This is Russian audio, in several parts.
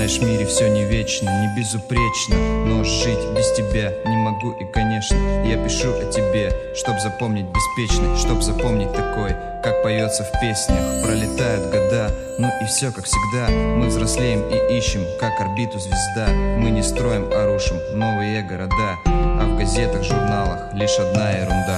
Знаешь, в мире все не вечно, не безупречно, но жить без тебя не могу. И, конечно, я пишу о тебе, чтоб запомнить беспечный, чтоб запомнить такой, как поется в песнях. Пролетают года, ну и все как всегда. Мы взрослеем и ищем, как орбиту звезда. Мы не строим, а рушим новые города, а в газетах, журналах лишь одна ерунда.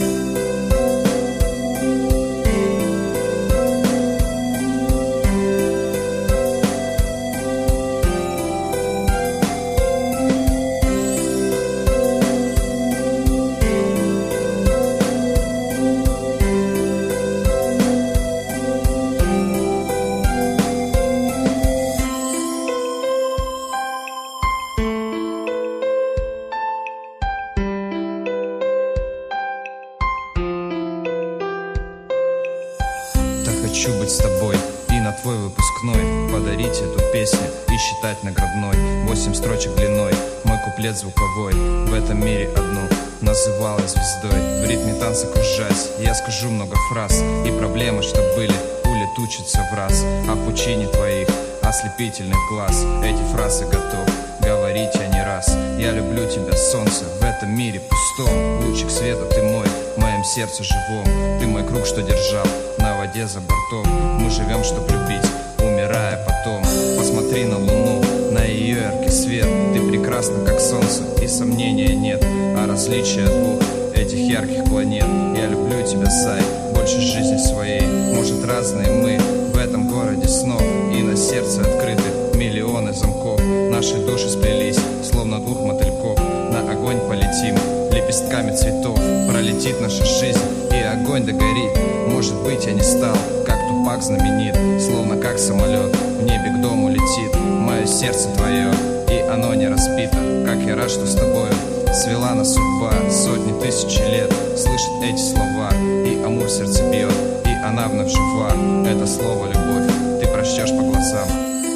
Хочу быть с тобой и на твой выпускной подарить эту песню и считать наградной. 8 строчек длиной, мой куплет звуковой. В этом мире одну называла звездой. В ритме танца кружась, я скажу много фраз, и проблемы, что были, улетучатся в раз. А в пучине твоих ослепительных глаз эти фразы готов говорить я не раз. Я люблю тебя, солнце, в этом мире пустом. Лучик света ты мой, в моем сердце живом. Ты мой круг, что держал на воде за бортом. Мы живем, чтоб любить, умирая потом. Посмотри на луну, на ее яркий свет. Ты прекрасна, как солнце, и сомнения нет. А различия двух этих ярких планет. Я люблю тебя, Сай, больше жизни своей. Может, разные мы в этом городе снов, и на сердце открыты миллионы замков. Наши души сплелись, словно двух мотыльков. На огонь полетим лепестками цветов. Пролетит наша жизнь, и огонь догорит. Может быть, я не стал, как Тупак знаменит, словно как самолет в небе к дому летит. Мое сердце твое, и оно не разбито. Как я рад, что с тобою свела нас судьба. Сотни тысяч лет слышит эти слова, и Амур сердце бьет, и она вновь жива. Это слово любовь ты прочтешь по глазам.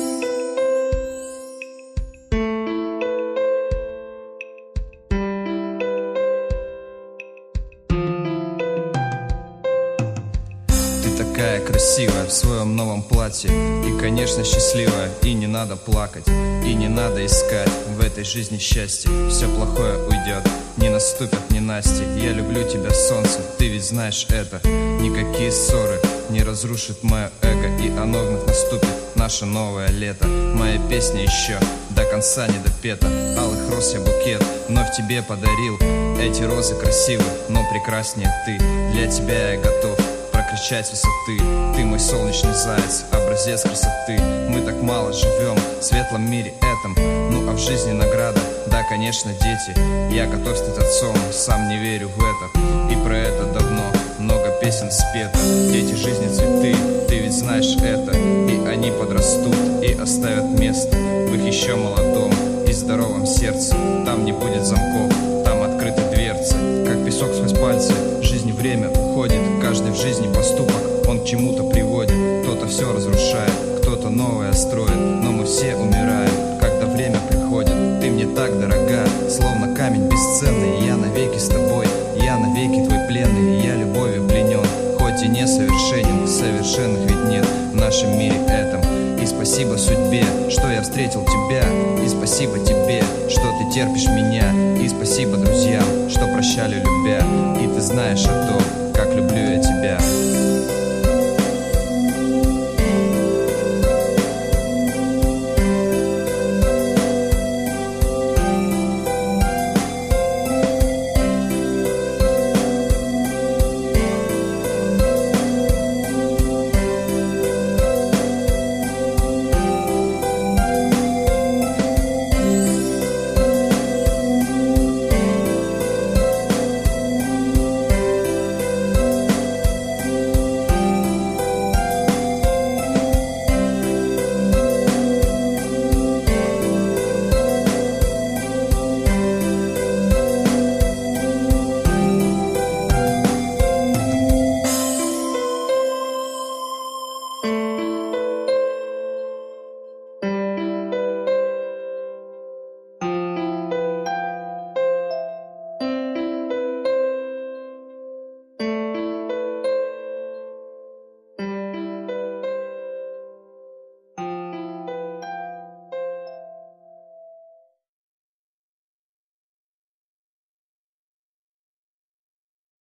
Такая красивая в своем новом платье, и, конечно, счастливая, и не надо плакать, и не надо искать в этой жизни счастье. Все плохое уйдет, не наступят ненастья. Я люблю тебя, солнце, ты ведь знаешь это. Никакие ссоры не разрушат мое эго, и оно вновь наступит, наше новое лето. Моя песня еще до конца не допета. Алых роз я букет вновь тебе подарил. Эти розы красивы, но прекраснее ты. Для тебя я готов кричать с высоты. Ты мой солнечный заяц, образец красоты. Мы так мало живем в светлом мире этом. Ну а в жизни награда, да, конечно, дети. Я готов стать отцом, сам не верю в это. И про это давно много песен спето. Дети жизни цветы, ты ведь знаешь это. И они подрастут и оставят место в их еще молодом и здоровом сердце. Там не будет замков, там открыты дверцы. Как песок сквозь пальцы, жизнь и время уходит. Каждый в жизни поступок, он к чему-то приводит. Кто-то все разрушает, кто-то новое строит. Но мы все умираем, когда время приходит. Ты мне так дорога, словно камень бесценный. Я навеки с тобой, я навеки твой пленный. Я любовью пленен, хоть и несовершенен. Совершенных ведь нет в нашем мире этом. И спасибо судьбе, что я встретил тебя. И спасибо тебе, что ты терпишь меня. И спасибо друзьям, что прощали любя. И ты знаешь о том,